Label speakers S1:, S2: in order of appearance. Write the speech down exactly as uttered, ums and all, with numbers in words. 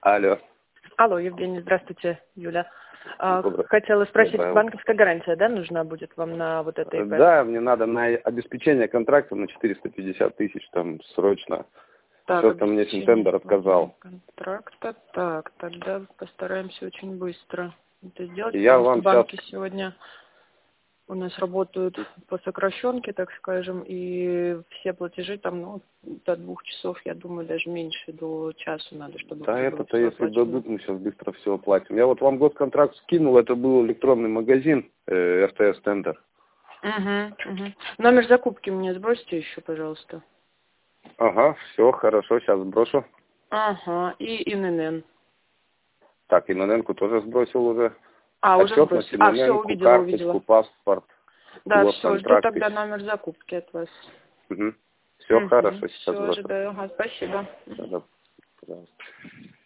S1: Алло.
S2: Алло, Евгений, здравствуйте, Юля. А,
S1: Добрый.
S2: Хотела спросить,
S1: Доброе.
S2: банковская гарантия, да, нужна будет вам на вот это ИП?
S1: Да, мне надо на обеспечение контракта на четыреста пятьдесят тысяч, там, срочно.
S2: Так,
S1: Что-то мне Синтендер отказал.
S2: Контракта, так, тогда постараемся очень быстро это сделать,
S1: Я
S2: потому
S1: вам
S2: что банки
S1: сейчас...
S2: сегодня у нас работают по сокращенке, так скажем, и все платежи там, ну, до двух часов, я думаю, даже меньше, до часу надо, чтобы
S1: Да,
S2: уже было
S1: это-то
S2: все
S1: если
S2: оплачено.
S1: дадут, мы сейчас быстро все оплатим. Я вот вам госконтракт скинул, это был электронный магазин э, эр тэ эс Тендер.
S2: Угу, угу. Номер закупки мне сбросьте еще, пожалуйста.
S1: Ага, все, хорошо, сейчас сброшу.
S2: Ага, и ИНН.
S1: Так, и Иноненку тоже сбросил уже.
S2: А, уже
S1: Отчетность,
S2: сбросил. А, все,
S1: Иноненку,
S2: увидела,
S1: карточку,
S2: увидела.
S1: паспорт,
S2: Да, все, жду
S1: госконтракт.
S2: тогда номер закупки от вас.
S1: Угу. Все
S2: Угу.
S1: хорошо, сейчас
S2: Все,
S1: сброшу.
S2: ожидаю. Ага, спасибо.
S1: Да, да, пожалуйста.